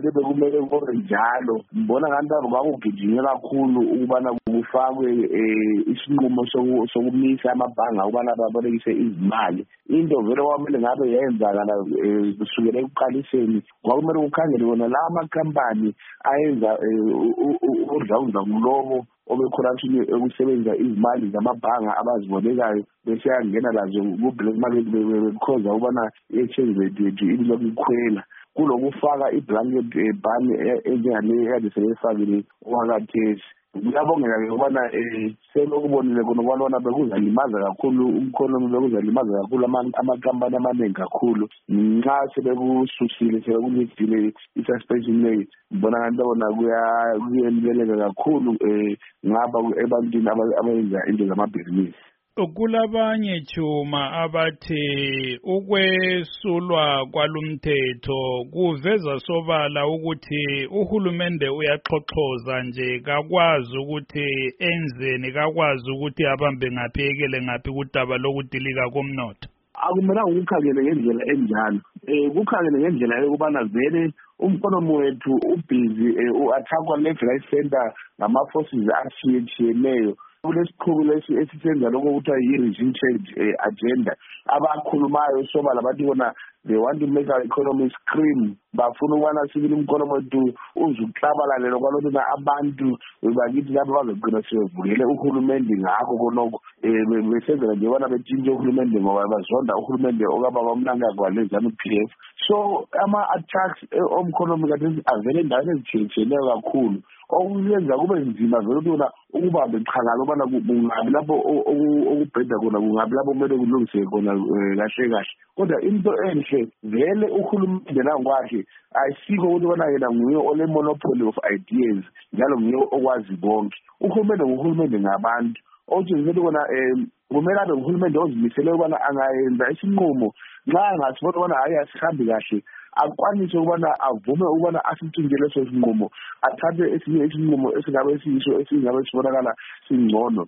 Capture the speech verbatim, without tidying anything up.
vele bekumele kube njalo ngibona kanti kwakugijinywe kakhulu ukubana kufakwe isinqumo sokumisa amabhanga ukubana babolekise izimali. Into vele kwamele ngabe yenzakala kusukela ekuqaliseni kwakumele kukhangele wona la amakhampani ayenza udlawuza kulobo obecorruption ekusebenzisa izimali zamabhanga abazibolekayo bese yangena lazo ku-black market bekhoza ukubana i-exchange rate yethu ilokhu ikhwela kulokufaka i-blanket ban enjengale ekade sebeyifakile okwakathesi. Kuyabongeka-ke ukubana um selokubonile khona ukubana bekuzalimaza kakhulu umkhonomi bekuzalimaza kakhulu amakampani amaningi kakhulu nxa sebekususile sebekulifile i-suspension rate. Ngibona kanti bona kuyeleleka kakhulu um ngaba ebantwini abayenza into zamabhizinisi. Kulabanye Chuma abathi ukwesulwa kwalumthetho kuveza sobala ukuthi uhulumende uyaxoxoza nje kakwazi ukuthi enzeni kakwazi ukuthi abambe ngaphekele ngaphi kudaba lokudilika komnotho. Akumelanga ukukhangele ngendlela enjalo. Eh kukhangele ngendlela yokubana vele umkhonomi wethu ubhizi u-attackwa left right center ngama forces ashiyetshiyeneyo. Kulesikhulu lesi esisenza lokho kuthiwa yi-regime change agenda abakhulumayo sobala bathi bona they want to make our economy scream. Bafuna ukubana sibili umkhonomi wethu uzukuhlabalalelo kwalona abantu bakithi lapho bazogcina sebevukele uhulumende ngakho konoko besenzela nje bona betshintshe uhulumende ngoba bazonda uhulumende okaba bamnanga kwalezana u-P F. So ama-attacks omkhonomi kathi avele endaweni ezitshiyetshiyeneyo kakhulu okuyenza kube nzima vele ukubona ukubamba iqhala ubana kungabi lapho okubheda khona kungabi lapho kumele kulungiseke khona kahle kahle. Kodwa into enhle vele uhulumende nangokwakhe ayisikho ukuthi bona yena nguye ole monopoly of ideas njalo nguye okwazi konke. Uhulumende nguhulumende ngabantu othi vele kona um kumele abe nguhulumende ozimisele ukubana angayenza isinqumo nxa angasibona ubana hayi asihambi kahle akwanise ukubana avume ukubana asitshintshele leso sinqumo athathe esinye isinqumo esingabe siyiso esingabe sibonakala singcono